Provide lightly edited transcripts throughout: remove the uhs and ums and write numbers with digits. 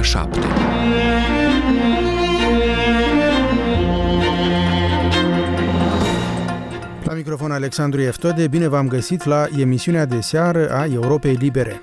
7. La microfon Alexandru Eftode, bine v-am găsit la emisiunea de seară a Europei Libere.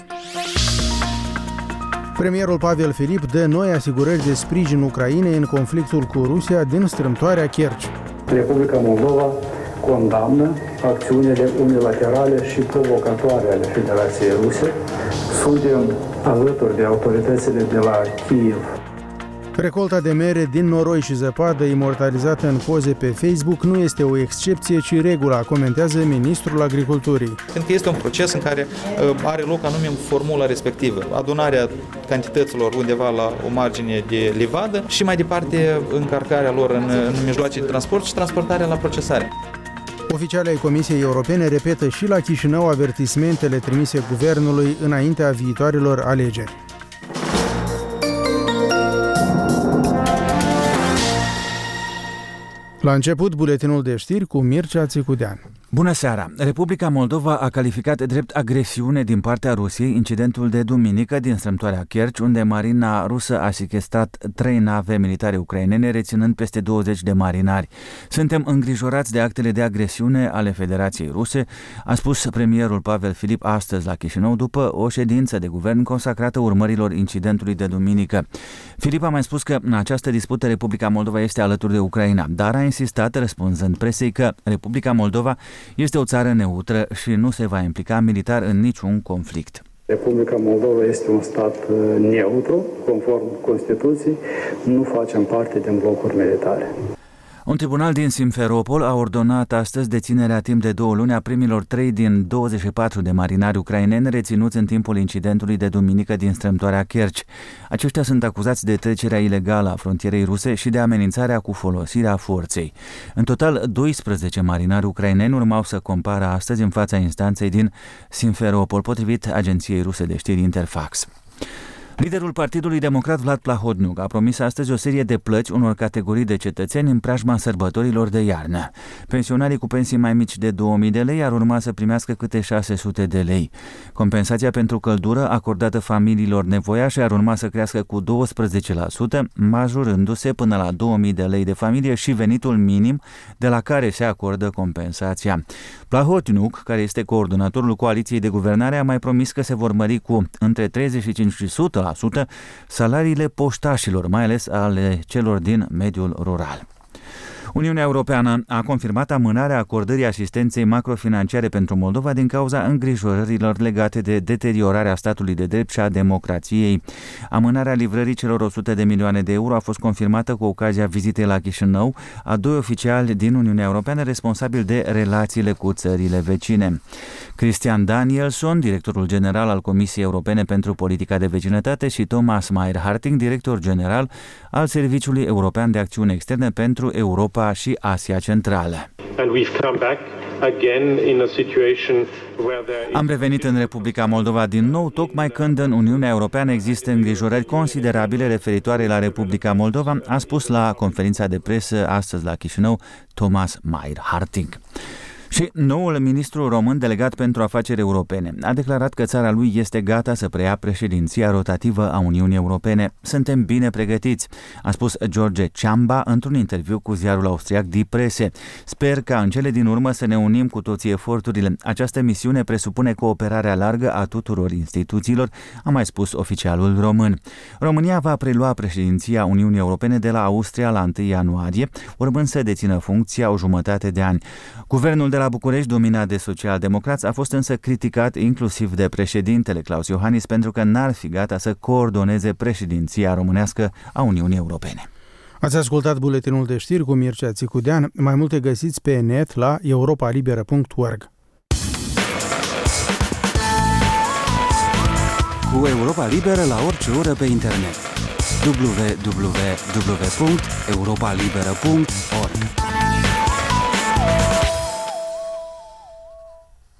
Premierul Pavel Filip dă noi asigurări de sprijin Ucrainei în conflictul cu Rusia din strâmtoarea Kerch. Republica Moldova condamnă acțiunile unilaterale și provocatoare ale Federației Ruse. Suntem alături de autoritățile de la Kiev. Recolta de mere din noroi și zăpadă imortalizată în poze pe Facebook nu este o excepție, ci regula, comentează ministrul agriculturii. Pentru că este un proces în care are loc anume formula respectivă, adunarea cantităților undeva la o margine de livadă și mai departe încarcarea lor în mijloace de transport și transportarea la procesare. Oficialii ai Comisiei Europene repetă și la Chișinău avertismentele trimise guvernului înaintea viitoarelor alegeri. La început, buletinul de știri cu Mircea Țicudean. Bună seara! Republica Moldova a calificat drept agresiune din partea Rusiei incidentul de duminică din strâmtoarea Kerch, unde marina rusă a sechestrat 3 nave militare ucrainene, reținând peste 20 de marinari. Suntem îngrijorați de actele de agresiune ale Federației Ruse, a spus premierul Pavel Filip astăzi la Chișinău, după o ședință de guvern consacrată urmărilor incidentului de duminică. Filip a mai spus că în această dispută Republica Moldova este alături de Ucraina, dar a insistat, răspunzând presei, că Republica Moldova este o țară neutră și nu se va implica militar în niciun conflict. Republica Moldova este un stat neutru, conform Constituției, nu facem parte din blocuri militare. Un tribunal din Simferopol a ordonat astăzi deținerea timp de 2 luni a primilor 3 din 24 de marinari ucraineni reținuți în timpul incidentului de duminică din strâmtoarea Kerch. Aceștia sunt acuzați de trecerea ilegală a frontierei ruse și de amenințarea cu folosirea forței. În total, 12 marinari ucraineni urmau să compară astăzi în fața instanței din Simferopol, potrivit agenției ruse de știri Interfax. Liderul Partidului Democrat Vlad Plahotniuc a promis astăzi o serie de plăți unor categorii de cetățeni în preajma sărbătorilor de iarnă. Pensionarii cu pensii mai mici de 2000 de lei ar urma să primească câte 600 de lei. Compensația pentru căldură acordată familiilor nevoiașe ar urma să crească cu 12%, majorându-se până la 2000 de lei de familie și venitul minim de la care se acordă compensația. Plahotniuc, care este coordonatorul coaliției de guvernare, a mai promis că se vor mări cu între 35 și 100% salariile poștașilor, mai ales ale celor din mediul rural. Uniunea Europeană a confirmat amânarea acordării asistenței macrofinanciare pentru Moldova din cauza îngrijorărilor legate de deteriorarea statului de drept și a democrației. Amânarea livrării celor 100 de milioane de euro a fost confirmată cu ocazia vizitei la Chișinău a 2 oficiali din Uniunea Europeană responsabili de relațiile cu țările vecine. Christian Danielsson, directorul general al Comisiei Europene pentru Politica de Vecinătate, și Thomas Mayer-Harting, director general al Serviciului European de Acțiune Externe pentru Europa și Asia Centrală. Am revenit în Republica Moldova din nou, tocmai când în Uniunea Europeană există îngrijorări considerabile referitoare la Republica Moldova, a spus la conferința de presă astăzi la Chișinău Thomas Mayer-Harting. Și noul ministru român delegat pentru afaceri europene a declarat că țara lui este gata să preia președinția rotativă a Uniunii Europene. Suntem bine pregătiți, a spus George Ciamba într-un interviu cu ziarul austriac Die Presse. Sper ca în cele din urmă să ne unim cu toții eforturile. Această misiune presupune cooperarea largă a tuturor instituțiilor, a mai spus oficialul român. România va prelua președinția Uniunii Europene de la Austria la 1 ianuarie, urmând să dețină funcția o jumătate de ani. Guvernul de la București, dominat de social-democrați, a fost însă criticat inclusiv de președintele Klaus Iohannis pentru că n-ar fi gata să coordoneze președinția românească a Uniunii Europene. Ați ascultat buletinul de știri cu Mircea Țicudean. Mai multe găsiți pe net la europalibera.org. Cu Europa Liberă la orice oră pe internet. www.europalibera.org.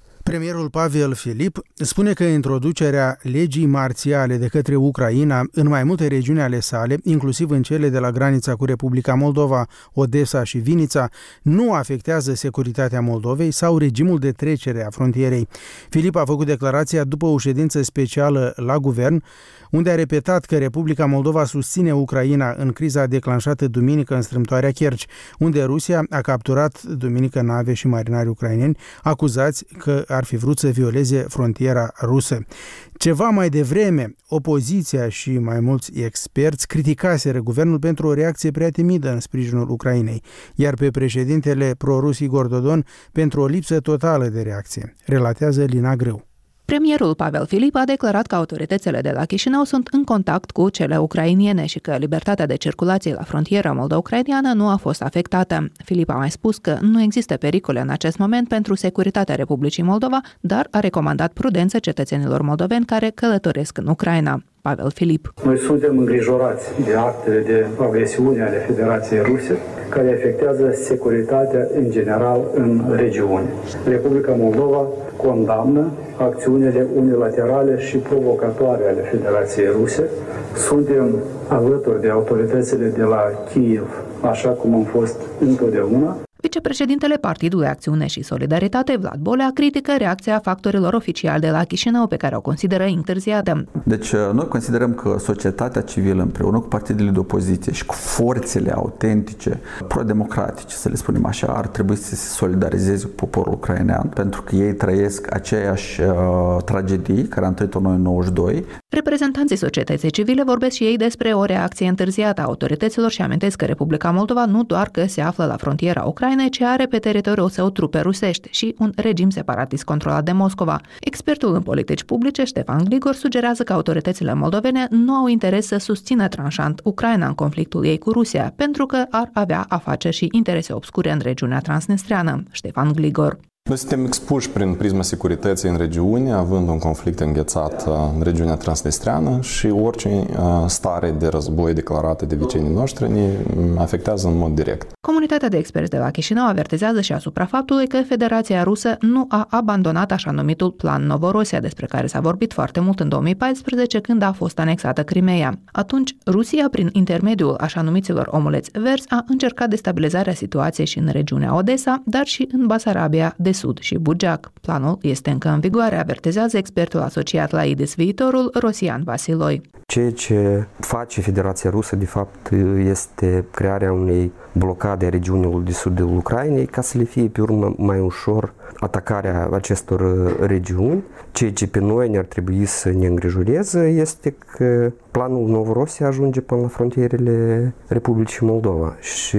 Premierul Pavel Filip spune că introducerea legii marțiale de către Ucraina în mai multe regiuni ale sale, inclusiv în cele de la granița cu Republica Moldova, Odessa și Vinița, nu afectează securitatea Moldovei sau regimul de trecere a frontierei. Filip a făcut declarația după o ședință specială la guvern, unde a repetat că Republica Moldova susține Ucraina în criza declanșată duminică în strâmtoarea Kerch, unde Rusia a capturat duminică nave și marinari ucraineni acuzați că ar fi vrut să violeze frontiera rusă. Ceva mai devreme, opoziția și mai mulți experți criticaseră guvernul pentru o reacție prea timidă în sprijinul Ucrainei, iar pe președintele prorus Igor Dodon pentru o lipsă totală de reacție, relatează Lina Grâu. Premierul Pavel Filip a declarat că autoritățile de la Chișinău sunt în contact cu cele ucrainiene și că libertatea de circulație la frontiera moldo-ucraineană nu a fost afectată. Filip a mai spus că nu există pericole în acest moment pentru securitatea Republicii Moldova, dar a recomandat prudență cetățenilor moldoveni care călătoresc în Ucraina. Pavel Filip. Noi suntem îngrijorați de actele de agresiune ale Federației Ruse, care afectează securitatea în general în regiune. Republica Moldova condamnă acțiunile unilaterale și provocatoare ale Federației Ruse. Suntem alături de autoritățile de la Kiev, așa cum am fost întotdeauna. Vicepreședintele Partidului Acțiune și Solidaritate, Vlad Bolea, critică reacția factorilor oficiali de la Chișinău, pe care o consideră întârziată. Deci noi considerăm că societatea civilă împreună cu partidele de opoziție și cu forțele autentice, pro-democratice, să le spunem așa, ar trebui să se solidarizeze cu poporul ucrainean, pentru că ei trăiesc aceeași tragedii care am trăit-o noi în 92. Reprezentanții societății civile vorbesc și ei despre o reacție întârziată a autorităților și amintesc că Republica Moldova nu doar că se află la frontiera Ucrainei, ci are pe teritoriul său trupe rusești și un regim separatist controlat de Moscova. Expertul în politici publice, Ștefan Gligor, sugerează că autoritățile moldovene nu au interes să susțină tranșant Ucraina în conflictul ei cu Rusia, pentru că ar avea a face și interese obscure în regiunea transnistreană. Ștefan Gligor. Noi suntem expuși prin prisma securității în regiune, având un conflict înghețat în regiunea transnistreană și orice stare de război declarată de vecinii noștri ne afectează în mod direct. Comunitatea de experți de la Chișinău avertizează și asupra faptului că Federația Rusă nu a abandonat așa numitul Plan Novorosia, despre care s-a vorbit foarte mult în 2014, când a fost anexată Crimeea. Atunci, Rusia, prin intermediul așa numiților omuleți verzi, a încercat destabilizarea situației și în regiunea Odessa, dar și în Basarabia de Sud și Bugeac. Planul este încă în vigoare, avertizează expertul asociat la IDIS Viitorul, Rosian Vasiloi. Ceea ce face Federația Rusă, de fapt, este crearea unei blocade a regiunilor de sud al Ucrainei, ca să le fie pe urmă mai ușor atacarea acestor regiuni. Ceea ce pe noi ne-ar trebui să ne îngrijoreze este că planul Novorosia ajunge până la frontierele Republicii Moldova și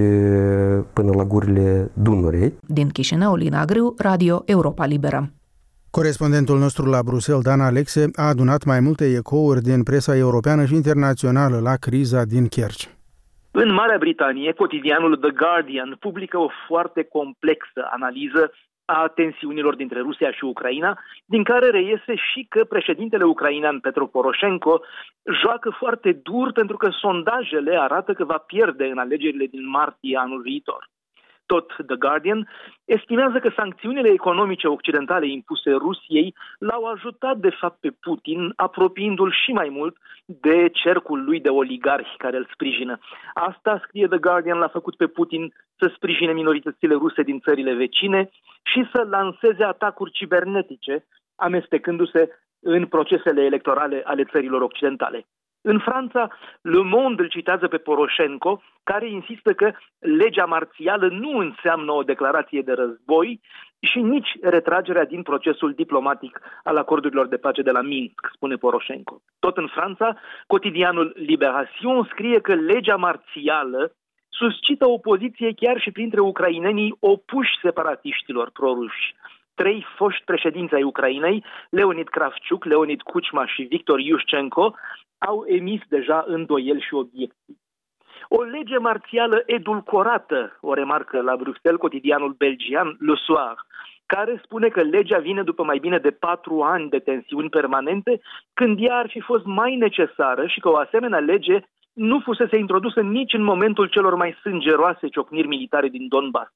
până la gurile Dunărei. Din Chișinău, Lina Grâu, Radio Europa Liberă. Corespondentul nostru la Bruxelles, Dan Alexe, a adunat mai multe ecouri din presa europeană și internațională la criza din Kerch. În Marea Britanie, cotidianul The Guardian publică o foarte complexă analiză a tensiunilor dintre Rusia și Ucraina, din care reiese și că președintele ucrainean Petro Poroșenko joacă foarte dur pentru că sondajele arată că va pierde în alegerile din martie anul viitor. Tot The Guardian estimează că sancțiunile economice occidentale impuse Rusiei l-au ajutat de fapt pe Putin, apropiindu-l și mai mult de cercul lui de oligarhi care îl sprijină. Asta, scrie The Guardian, l-a făcut pe Putin să sprijine minoritățile ruse din țările vecine și să lanseze atacuri cibernetice, amestecându-se în procesele electorale ale țărilor occidentale. În Franța, Le Monde îl citează pe Poroșenko, care insistă că legea marțială nu înseamnă o declarație de război și nici retragerea din procesul diplomatic al acordurilor de pace de la Minsk, spune Poroșenko. Tot în Franța, cotidianul Libération scrie că legea marțială suscită opoziție chiar și printre ucrainenii opuși separatiștilor proruși. 3 foști președinți ai Ucrainei, Leonid Kravciuk, Leonid Kuchma și Victor Yushchenko, au emis deja îndoieli și obiecții. O lege marțială edulcorată, o remarcă la Bruxelles cotidianul belgian Le Soir, care spune că legea vine după mai bine de 4 ani de tensiuni permanente, când ea ar fi fost mai necesară și că o asemenea lege nu fusese introdusă nici în momentul celor mai sângeroase ciocniri militare din Donbass.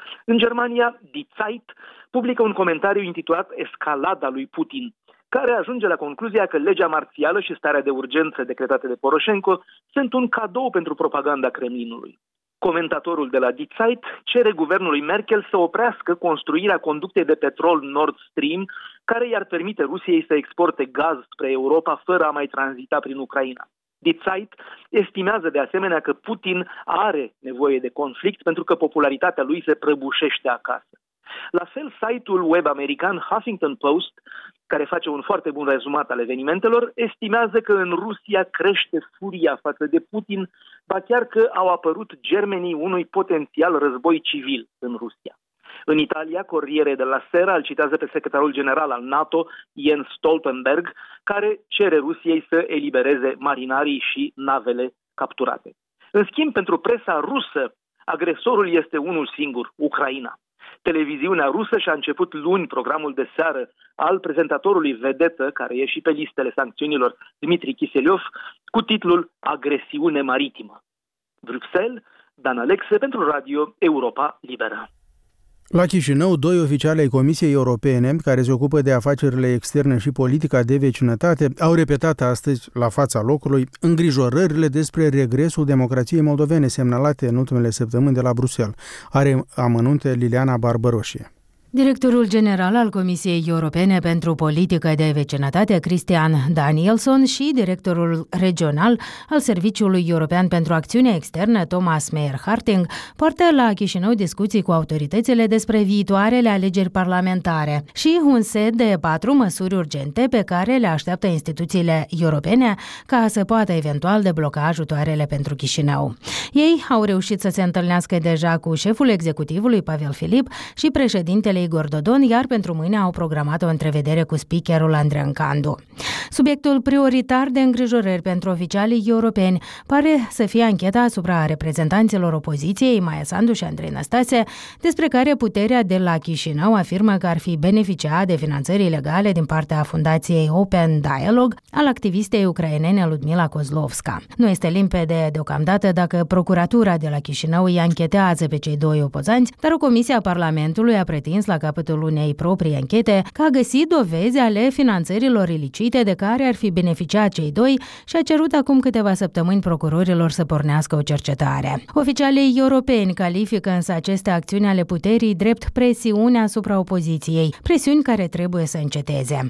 În Germania, Die Zeit publică un comentariu intitulat Escalada lui Putin, care ajunge la concluzia că legea marțială și starea de urgență decretate de Poroșenko sunt un cadou pentru propaganda Kremlinului. Comentatorul de la Die Zeit cere guvernului Merkel să oprească construirea conductei de petrol Nord Stream, care i-ar permite Rusiei să exporte gaz spre Europa fără a mai tranzita prin Ucraina. Die Zeit estimează de asemenea că Putin are nevoie de conflict pentru că popularitatea lui se prăbușește acasă. La fel, site-ul web american Huffington Post, care face un foarte bun rezumat al evenimentelor, estimează că în Rusia crește furia față de Putin, ba chiar că au apărut germenii unui potențial război civil în Rusia. În Italia, Corriere della Sera îl citează pe secretarul general al NATO, Jens Stoltenberg, care cere Rusiei să elibereze marinarii și navele capturate. În schimb, pentru presa rusă, agresorul este unul singur, Ucraina. Televiziunea rusă și-a început luni programul de seară al prezentatorului vedetă, care e și pe listele sancțiunilor, Dmitri Kiseliov, cu titlul Agresiune maritimă. Bruxelles, Dan Alexe pentru Radio Europa Liberă. La Chișinău, 2 oficiali ai Comisiei Europene, care se ocupă de afacerile externe și politica de vecinătate, au repetat astăzi, la fața locului, îngrijorările despre regresul democrației moldovene semnalate în ultimele săptămâni de la Bruxelles. Are amănunte Liliana Barbăroșie. Directorul general al Comisiei Europene pentru Politică de Vecinătate, Christian Danielsson, și directorul regional al Serviciului European pentru Acțiune Externă, Thomas Meyer-Harting, poartă la Chișinău discuții cu autoritățile despre viitoarele alegeri parlamentare și un set de 4 măsuri urgente pe care le așteaptă instituțiile europene ca să poată eventual debloca ajutoarele pentru Chișinău. Ei au reușit să se întâlnească deja cu șeful executivului, Pavel Filip, și președintele Igor Dodon, iar pentru mâine au programat o întrevedere cu speakerul Andrei Candu. Subiectul prioritar de îngrijorări pentru oficialii europeni pare să fie ancheta asupra reprezentanților opoziției, Maia Sandu și Andrei Năstase, despre care puterea de la Chișinău afirmă că ar fi beneficiat de finanțări ilegale din partea fundației Open Dialogue al activistei ucrainene Ludmila Kozlovska. Nu este limpede deocamdată dacă procuratura de la Chișinău îi anchetează pe cei 2 opozanți, dar o comisie a Parlamentului a pretins la capătul unei proprii anchete că a găsit dovezi ale finanțărilor ilicite de care ar fi beneficiat cei 2 și a cerut acum câteva săptămâni procurorilor să pornească o cercetare. Oficialii europeni califică însă aceste acțiuni ale puterii drept presiune asupra opoziției, presiuni care trebuie să înceteze.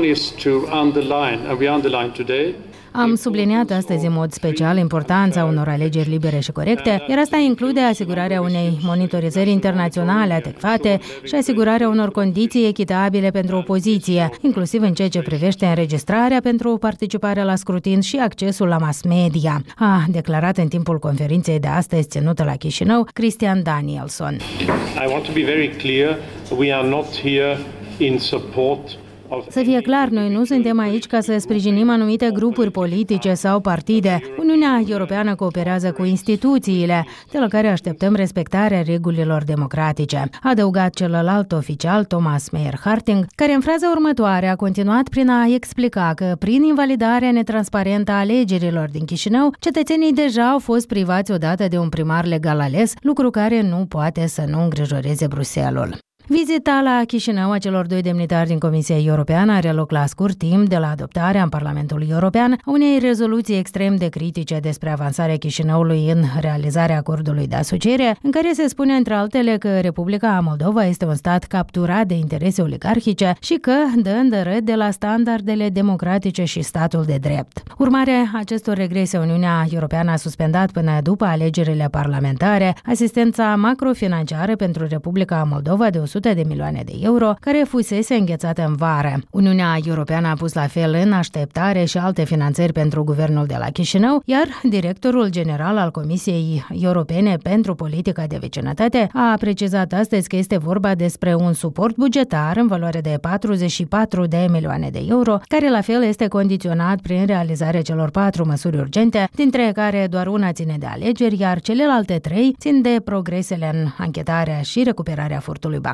Am subliniat astăzi în mod special importanța unor alegeri libere și corecte, iar asta include asigurarea unei monitorizări internaționale adecvate și asigurarea unor condiții echitabile pentru opoziție, inclusiv în ceea ce privește înregistrarea pentru participarea la scrutin și accesul la mass media, a declarat în timpul conferinței de astăzi ținută la Chișinău Christian Danielsson. I want to be very clear, we are not here in support. Să fie clar, noi nu suntem aici ca să sprijinim anumite grupuri politice sau partide. Uniunea Europeană cooperează cu instituțiile, de la care așteptăm respectarea regulilor democratice, a adăugat celălalt oficial, Thomas Meyer-Harting, care în fraza următoare a continuat prin a explica că prin invalidarea netransparentă a alegerilor din Chișinău, cetățenii deja au fost privați odată de un primar legal ales, lucru care nu poate să nu îngrijoreze Bruxelles-ul. Vizita la Chișinău a celor 2 demnitari din Comisia Europeană are loc la scurt timp de la adoptarea în Parlamentul European a unei rezoluții extrem de critice despre avansarea Chișinăului în realizarea acordului de asociere, în care se spune între altele că Republica Moldova este un stat capturat de interese oligarhice și că dă îndărât de la standardele democratice și statul de drept. Urmare acestor regrese, Uniunea Europeană a suspendat până după alegerile parlamentare asistența macrofinanciară pentru Republica Moldova de 100 de milioane de euro, care fusese înghețată în vară. Uniunea Europeană a pus la fel în așteptare și alte finanțări pentru guvernul de la Chișinău, iar directorul general al Comisiei Europene pentru Politica de Vecinătate a precizat astăzi că este vorba despre un suport bugetar în valoare de 44 de milioane de euro, care la fel este condiționat prin realizarea celor 4 măsuri urgente, dintre care doar una ține de alegeri, iar celelalte 3 țin de progresele în anchetarea și recuperarea furtului bancar.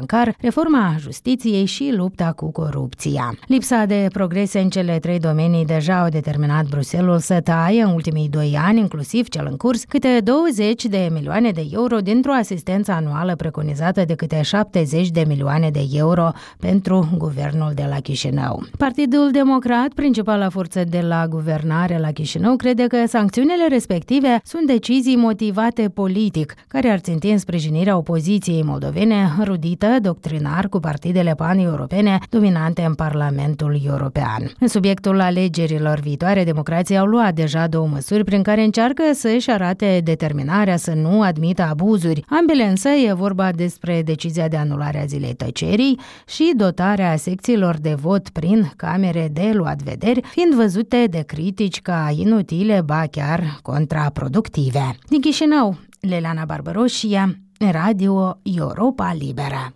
bancar, reforma justiției și lupta cu corupția. Lipsa de progrese în cele 3 domenii deja au determinat Bruxelles să taie în ultimii 2 ani, inclusiv cel în curs, câte 20 de milioane de euro dintr-o asistență anuală preconizată de câte 70 de milioane de euro pentru guvernul de la Chișinău. Partidul Democrat, principala forță de la guvernare la Chișinău, crede că sancțiunile respective sunt decizii motivate politic, care ar ținti în sprijinirea opoziției moldovene, rudită doctrinar cu partidele pan-europene dominante în Parlamentul European. În subiectul alegerilor viitoare, democrații au luat deja 2 măsuri prin care încearcă să-și arate determinarea să nu admită abuzuri. Ambele însă e vorba despre decizia de anulare a zilei tăcerii și dotarea secțiilor de vot prin camere de luat vederi, fiind văzute de critici ca inutile, ba chiar contraproductive. Din Chișinău, Leleana Barbaroșia, Radio Europa Liberă.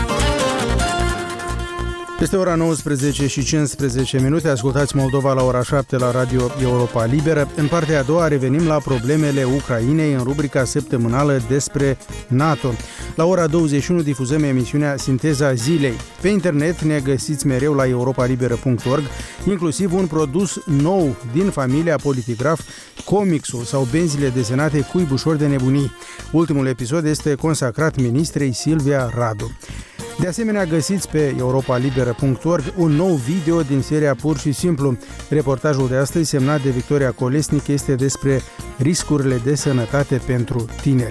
Este ora 19:15, ascultați Moldova la ora 7 la Radio Europa Liberă. În partea a doua revenim la problemele Ucrainei în rubrica săptămânală despre NATO. La ora 21 difuzăm emisiunea Sinteza Zilei. Pe internet ne găsiți mereu la europalibera.org, inclusiv un produs nou din familia Politigraf, comicsul sau benzile desenate Cuibușor de nebunii. Ultimul episod este consacrat ministrei Silvia Radu. De asemenea, găsiți pe europalibera.org un nou video din seria Pur și Simplu. Reportajul de astăzi, semnat de Victoria Colesnic, este despre riscurile de sănătate pentru tineri.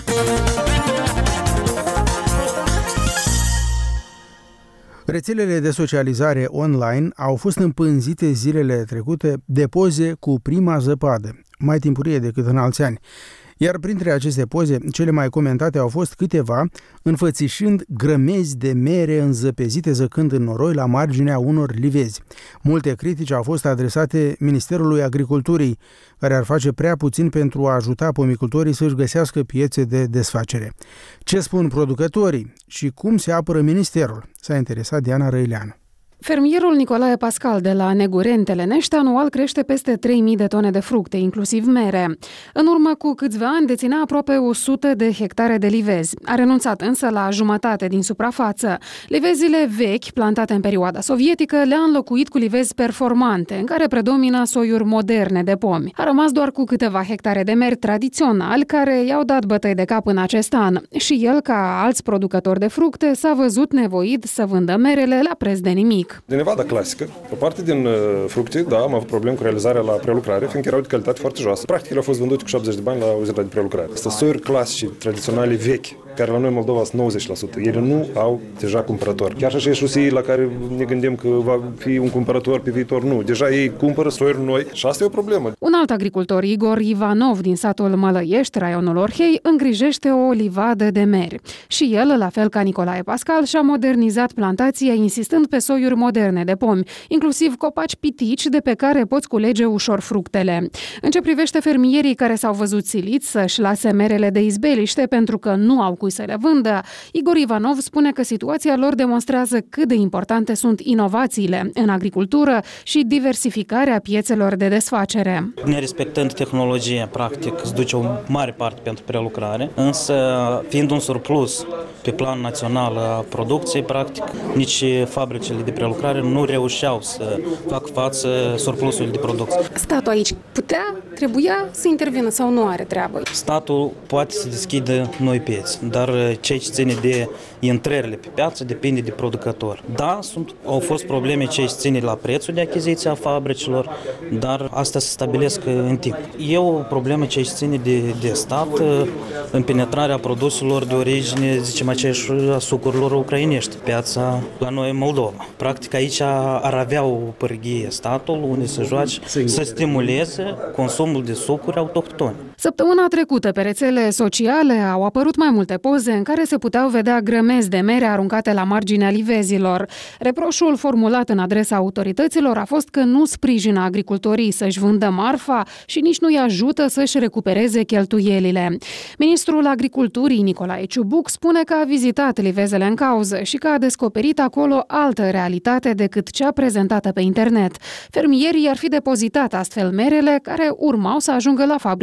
Rețelele de socializare online au fost împânzite zilele trecute de poze cu prima zăpadă, mai timpurie decât în alți ani. Iar printre aceste poze, cele mai comentate au fost câteva înfățișând grămezi de mere înzăpezite zăcând în noroi la marginea unor livezi. Multe critici au fost adresate Ministerului Agriculturii, care ar face prea puțin pentru a ajuta pomicultorii să-și găsească piețe de desfacere. Ce spun producătorii și cum se apără ministerul? S-a interesat Diana Răileanu. Fermierul Nicolae Pascal de la Negureni, Telenești, anual crește peste 3.000 de tone de fructe, inclusiv mere. În urmă cu câțiva ani deținea aproape 100 de hectare de livezi. A renunțat însă la jumătate din suprafață. Livezile vechi, plantate în perioada sovietică, le-a înlocuit cu livezi performante, în care predomină soiuri moderne de pomi. A rămas doar cu câteva hectare de meri tradiționali, care i-au dat bătăi de cap în acest an. Și el, ca alți producători de fructe, s-a văzut nevoit să vândă merele la preț de nimic. Din nevada clasică, o parte din fructe, da, am avut probleme cu realizarea la prelucrare, fiindcă erau de calitate foarte joasă. Practic, ele au fost vândute cu 80 de bani la uzina de prelucrare. Asta soiuri clasice, tradiționale, vechi, care la noi în Moldova sunt 90%. Ele nu au deja cumpărător. Chiar și așa șosii la care ne gândim că va fi un cumpărător pe viitor, nu. Deja ei cumpără soiuri noi și asta e o problemă. Un alt agricultor, Igor Ivanov, din satul Mălăiești, raionul Orhei, îngrijește o livadă de meri. Și el, la fel ca Nicolae Pascal, și-a modernizat plantația insistând pe soiuri moderne de pomi, inclusiv copaci pitici de pe care poți culege ușor fructele. În ce privește fermierii care s-au văzut siliți să-și lase merele de izbeliște pentru că nu au cui să le vândă, Igor Ivanov spune că situația lor demonstrează cât de importante sunt inovațiile în agricultură și diversificarea piețelor de desfacere. Nerespectând tehnologia, practic, îți duce o mare parte pentru prelucrare, însă fiind un surplus pe plan național a producției, practic, nici fabricile de prelucrare nu reușeau să facă față surplusului de producție. Statul aici trebuia să intervină sau nu are treabă? Statul poate să deschidă noi piețe, dar ceea ce ține de intrările pe piață depinde de producător. Da, au fost probleme ce ține la prețul de achiziție a fabricilor, dar asta se stabilesc în timp. E o problemă ce ține de stat în penetrarea produselor de origine, zicem aceeași, a sucurilor ucrainești, piața la noi în Moldova. Practic aici ar avea o pârghie statul unde să joace, să stimuleze consumul de sucuri autohtone. Săptămâna trecută pe rețele sociale au apărut mai multe poze în care se puteau vedea grămezi de mere aruncate la marginea livezilor. Reproșul formulat în adresa autorităților a fost că nu sprijină agricultorii să-și vândă marfa și nici nu-i ajută să-și recupereze cheltuielile. Ministrul Agriculturii, Nicolae Ciubuc, spune că a vizitat livezele în cauză și că a descoperit acolo altă realitate decât cea prezentată pe internet. Fermierii ar fi depozitat astfel merele care urmau să ajungă la fabricile de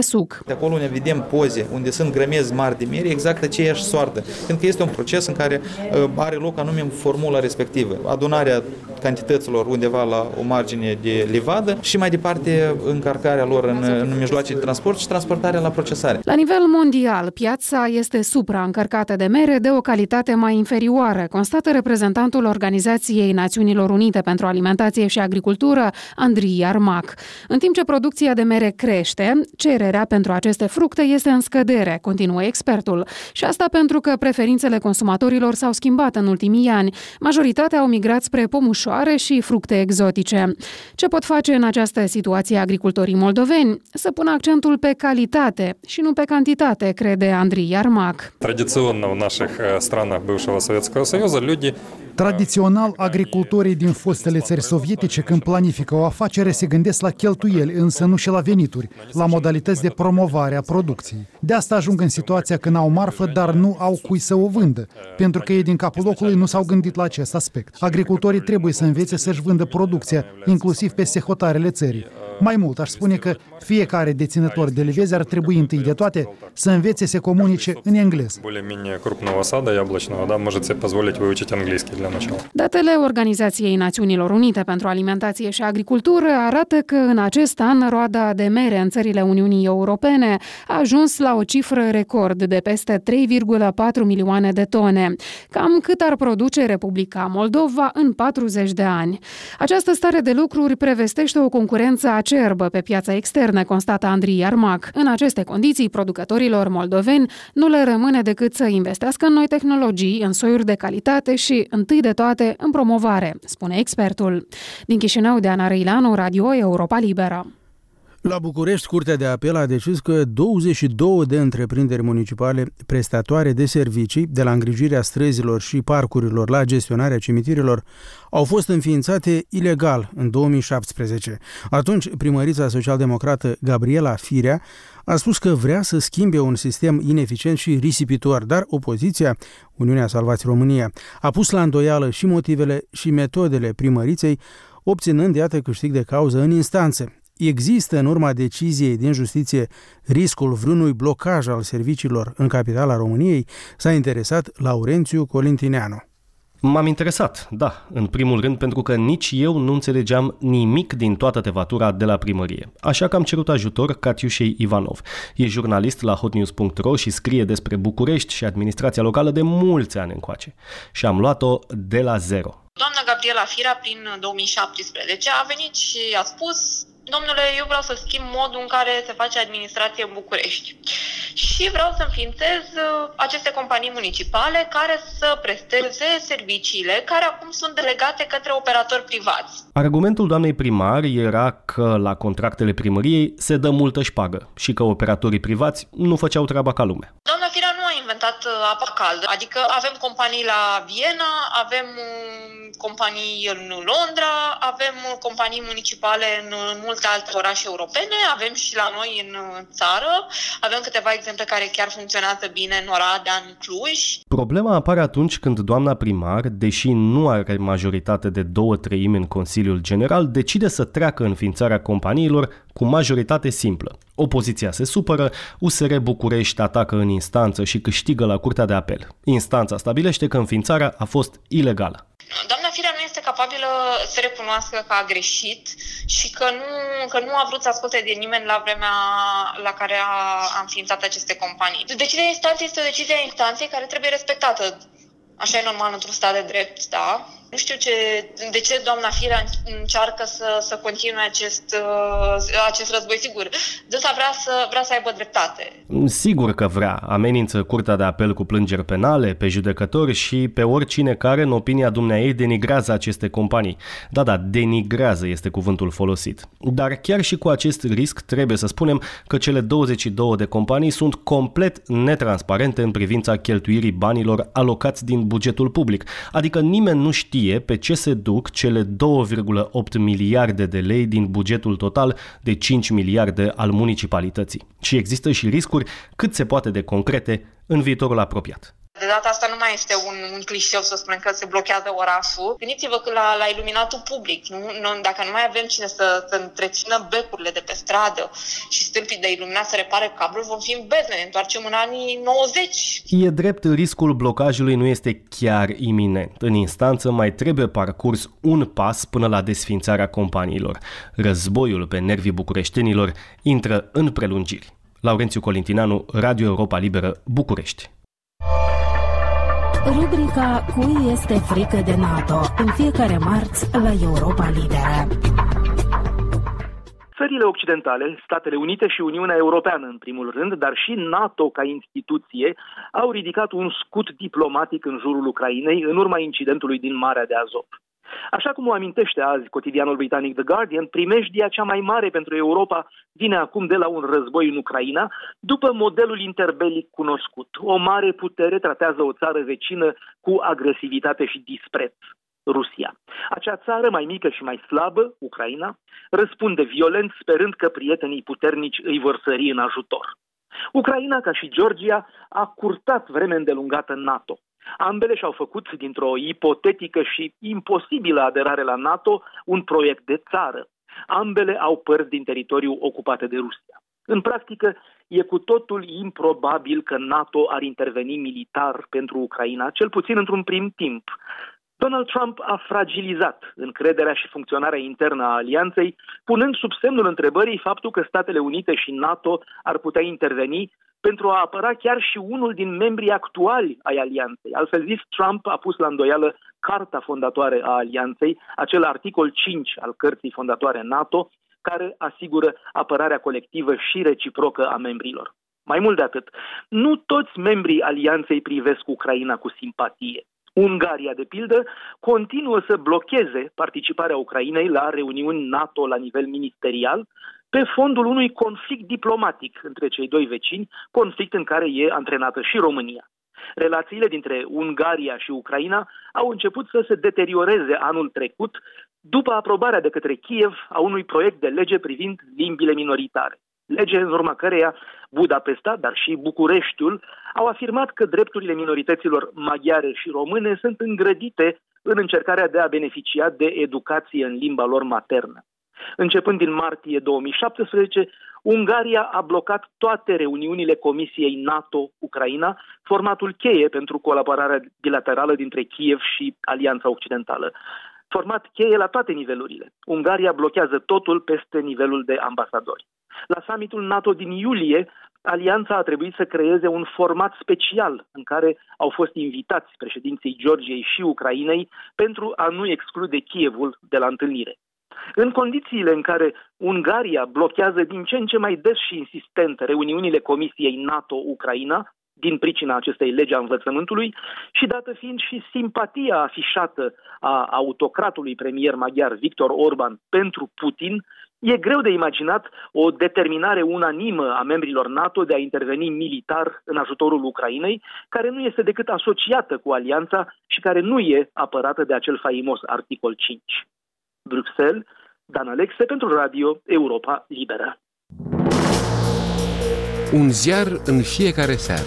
suc. De acolo unde vedem poze, unde sunt grămezi mari de miere, exact aceeași soartă. Pentru că este un proces în care are loc anume în formula respectivă. Adunarea cantităților undeva la o margine de livadă și mai departe încărcarea lor în mijloace de transport și transportarea la procesare. La nivel mondial, piața este supraîncărcată de mere de o calitate mai inferioară, constată reprezentantul Organizației Națiunilor Unite pentru Alimentație și Agricultură, Andriy Yermak. În timp ce producția de mere crește, cererea pentru aceste fructe este în scădere, continuă expertul. Și asta pentru că preferințele consumatorilor s-au schimbat în ultimii ani. Majoritatea au migrat spre pomușoare și fructe exotice. Ce pot face în această situație agricultorii moldoveni? Să pună accentul pe calitate și nu pe cantitate, crede Andriy Yermak. Tradițional în наших странах бывшего Советского Союза люди. Tradițional, agricultorii din fostele țări sovietice, când planifică o afacere, se gândesc la cheltuieli, însă nu și la venituri, la modalități de promovare a producției. De asta ajung în situația când au marfă, dar nu au cui să o vândă, pentru că ei din capul locului nu s-au gândit la acest aspect. Agricultorii trebuie să învețe să-și vândă producția, inclusiv peste hotarele țării. Mai mult, aș spune că fiecare deținător de livezi ar trebui întâi de toate să învețe să comunice în engleză. Datele Organizației Națiunilor Unite pentru Alimentație și Agricultură arată că în acest an roada de mere în țările Uniunii Europene a ajuns la o cifră record de peste 3,4 milioane de tone, cam cât ar produce Republica Moldova în 40 de ani. Această stare de lucruri prevestește o concurență acerbă pe piața externă, constată Andriy Yermak. În aceste condiții, producătorilor moldoveni nu le rămâne decât să investească în noi tehnologii, în soiuri de calitate și, întâi de toate, în promovare, spune expertul. Din Chișinău, Diana Răileanu, Radio Europa Liberă. La București, Curtea de Apel a decis că 22 de întreprinderi municipale prestatoare de servicii, de la îngrijirea străzilor și parcurilor la gestionarea cimitirilor, au fost înființate ilegal în 2017. Atunci, primărița social-democrată Gabriela Firea a spus că vrea să schimbe un sistem ineficient și risipitor, dar opoziția, Uniunea Salvați România, a pus la îndoială și motivele și metodele primăriței, obținând, iată, câștig de cauză în instanță. Există, în urma deciziei din justiție, riscul vreunui blocaj al serviciilor în capitala României? S-a interesat Laurențiu Colintineanu. M-am interesat, da, în primul rând pentru că nici eu nu înțelegeam nimic din toată tevatura de la primărie. Așa că am cerut ajutor Catiușei Ivanov. E jurnalist la hotnews.ro și scrie despre București și administrația locală de mulți ani încoace. Și am luat-o de la zero. Doamna Gabriela Firea, prin 2017, a venit și a spus: domnule, eu vreau să schimb modul în care se face administrație în București și vreau să înființez aceste companii municipale care să presteze serviciile care acum sunt delegate către operatori privați. Argumentul doamnei primar era că la contractele primăriei se dă multă șpagă și că operatorii privați nu făceau treaba ca lumea. Doamna Firea nu a inventat apa caldă, adică avem companii la Viena, avem companii în Londra, avem companii municipale în multe alte orașe europene, avem și la noi în țară, avem câteva exemple care chiar funcționează bine în Oradea, în Cluj. Problema apare atunci când doamna primar, deși nu are majoritate de 2/3 în Consiliul General, decide să treacă înființarea companiilor cu majoritate simplă. Opoziția se supără, USR București atacă în instanță și câștigă la Curtea de Apel. Instanța stabilește că înființarea a fost ilegală. Doamna Firea nu este capabilă să recunoască că a greșit și că nu a vrut să asculte de nimeni la vremea la care a înființat aceste companii. Decizia instanței este o decizie a instanței care trebuie respectată. Așa e normal într-un stat de drept, da? Nu știu de ce doamna Firea încearcă să continue acest război. Sigur, dânsa vrea să aibă dreptate. Sigur că vrea. Amenință Curtea de Apel cu plângeri penale pe judecători și pe oricine care, în opinia dumneaei, denigrează aceste companii. Da, denigrează este cuvântul folosit. Dar chiar și cu acest risc trebuie să spunem că cele 22 de companii sunt complet netransparente în privința cheltuirii banilor alocați din bugetul public. Adică nimeni nu știe pe ce se duc cele 2,8 miliarde de lei din bugetul total de 5 miliarde al municipalității. Și există și riscuri cât se poate de concrete în viitorul apropiat. De data asta nu mai este un clișeu să spunem că se blochează orașul. Gândiți-vă că la iluminatul public, dacă nu mai avem cine să întrețină becurile de pe stradă și stâlpii de iluminat să repare cablul, vom fi în bezne, ne întoarcem în anii 90. E drept, riscul blocajului nu este chiar iminent. În instanță mai trebuie parcurs un pas până la desființarea companiilor. Războiul pe nervii bucureștenilor intră în prelungiri. Laurențiu Colintinanu, Radio Europa Liberă, București. Rubrica Cui este frică de NATO? În fiecare marți la Europa Liberă. Țările occidentale, Statele Unite și Uniunea Europeană în primul rând, dar și NATO ca instituție, au ridicat un scut diplomatic în jurul Ucrainei în urma incidentului din Marea de Azov. Așa cum o amintește azi cotidianul britanic The Guardian, primejdia cea mai mare pentru Europa vine acum de la un război în Ucraina, după modelul interbelic cunoscut. O mare putere tratează o țară vecină cu agresivitate și dispreț. Rusia. Acea țară mai mică și mai slabă, Ucraina, răspunde violent sperând că prietenii puternici îi vor sări în ajutor. Ucraina, ca și Georgia, a curtat vreme îndelungată în NATO. Ambele și-au făcut dintr-o ipotetică și imposibilă aderare la NATO un proiect de țară. Ambele au părți din teritoriu ocupate de Rusia. În practică, e cu totul improbabil că NATO ar interveni militar pentru Ucraina, cel puțin într-un prim timp. Donald Trump a fragilizat încrederea și funcționarea internă a alianței, punând sub semnul întrebării faptul că Statele Unite și NATO ar putea interveni pentru a apăra chiar și unul din membrii actuali ai alianței. Altfel zis, Trump a pus la îndoială carta fondatoare a alianței, acel articol 5 al cărții fondatoare NATO, care asigură apărarea colectivă și reciprocă a membrilor. Mai mult de atât, nu toți membrii alianței privesc Ucraina cu simpatie. Ungaria, de pildă, continuă să blocheze participarea Ucrainei la reuniuni NATO la nivel ministerial, pe fondul unui conflict diplomatic între cei doi vecini, conflict în care e antrenată și România. Relațiile dintre Ungaria și Ucraina au început să se deterioreze anul trecut, după aprobarea de către Kiev a unui proiect de lege privind limbile minoritare. Lege în urma căreia Budapesta, dar și Bucureștiul, au afirmat că drepturile minorităților maghiare și române sunt îngrădite în încercarea de a beneficia de educație în limba lor maternă. Începând din martie 2017, Ungaria a blocat toate reuniunile Comisiei NATO-Ucraina, formatul cheie pentru colaborarea bilaterală dintre Kiev și Alianța Occidentală. Format cheie la toate nivelurile. Ungaria blochează totul peste nivelul de ambasadori. La summitul NATO din iulie, Alianța a trebuit să creeze un format special în care au fost invitați președinții Georgiei și Ucrainei pentru a nu exclude Kievul de la întâlnire. În condițiile în care Ungaria blochează din ce în ce mai des și insistent reuniunile Comisiei NATO-Ucraina, din pricina acestei legi a învățământului, și dată fiind și simpatia afișată a autocratului premier maghiar Viktor Orban pentru Putin, e greu de imaginat o determinare unanimă a membrilor NATO de a interveni militar în ajutorul Ucrainei, care nu este decât asociată cu alianța și care nu e apărată de acel faimos articol 5. Bruxelles, Dan Alexe pentru Radio Europa Liberă. Un ziar în fiecare seară.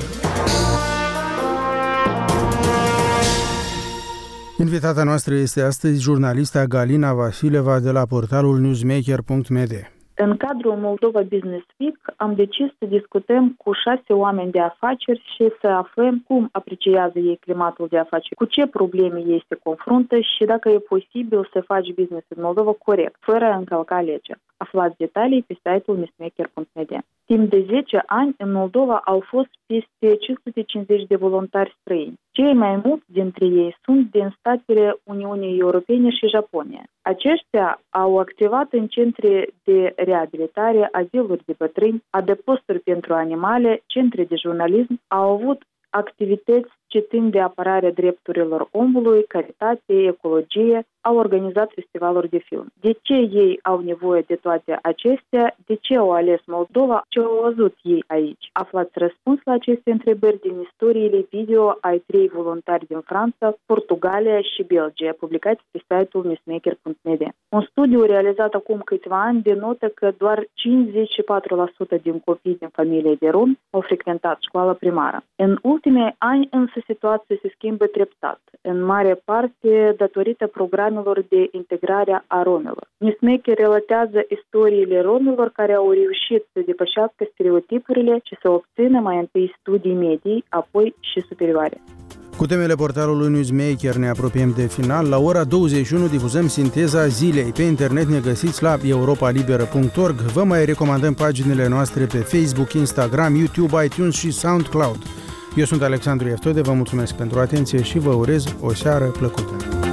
Invitata noastră este astăzi jurnalista Galina Vasileva de la portalul newsmaker.md. În cadrul Moldova Business Week am decis să discutăm cu 6 oameni de afaceri și să aflăm cum apreciază ei climatul de afaceri, cu ce probleme ei se confruntă și dacă e posibil să faci business în Moldova corect, fără a încălca legea. Aflați detalii pe site-ul newsmaker.md. Timp de 10 ani, în Moldova au fost peste 550 de voluntari străini. Cei mai mulți dintre ei sunt din statele Uniunii Europene și Japonia. Aceștia au activat în centre de reabilitare, aziluri de bătrâni, adăposturi pentru animale, centre de jurnalism, au avut activități ce țin de apărarea drepturilor omului, caritate, ecologie, au organizat festivaluri de film. De ce ei au nevoie de toate acestea? De ce au ales Moldova? Ce au văzut ei aici? Aflați răspuns la aceste întrebări din istoriile video ai 3 voluntari din Franța, Portugalia și Belgia, publicați pe site-ul newsmaker.md. Un studiu realizat acum câțiva ani denotă că doar 54% din copii din familie de romi au frecventat școala primară. În ultimii ani însă situația se schimbă treptat, în mare parte datorită programelor de integrare a romilor. Newsmaker relatează istoriile romilor care au reușit să depășească stereotipurile și să obțină mai întâi studii medii, apoi și superioare. Cu temele portalului Newsmaker ne apropiem de final. La ora 21 difuzăm sinteza zilei. Pe internet ne găsiți la europalibera.org. Vă mai recomandăm paginile noastre pe Facebook, Instagram, YouTube, iTunes și SoundCloud. Eu sunt Alexandru Eftode, vă mulțumesc pentru atenție și vă urez o seară plăcută.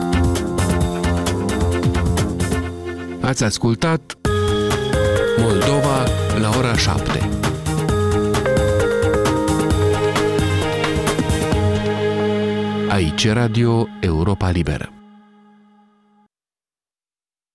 Ați ascultat Moldova la ora 7. Aici Radio Europa Liberă.